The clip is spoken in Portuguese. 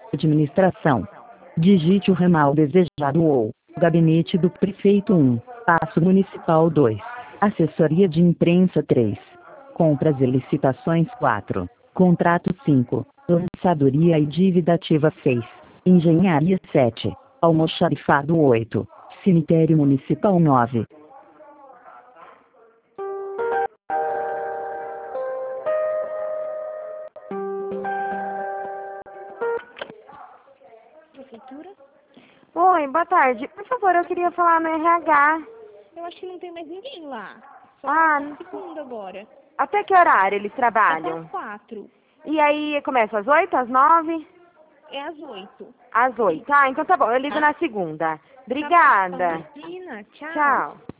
Administração. Digite o ramal desejado ou Gabinete do Prefeito 1, Paço Municipal 2, Assessoria de Imprensa 3, Compras e Licitações 4, Contrato 5, Lançadoria e Dívida Ativa 6, Engenharia 7, Almoxarifado 8, Cemitério Municipal 9. Prefeitura? Oi, boa tarde. Por favor, eu queria falar no RH. Eu acho que não tem mais ninguém lá. Só Ah, tá segunda agora. até que horário eles Até trabalham? às 4. E aí, começa às 8, às 9? É às 8. Às 8. Ah, então tá bom, eu ligo na segunda. Obrigada. Imagina, tchau. Tchau.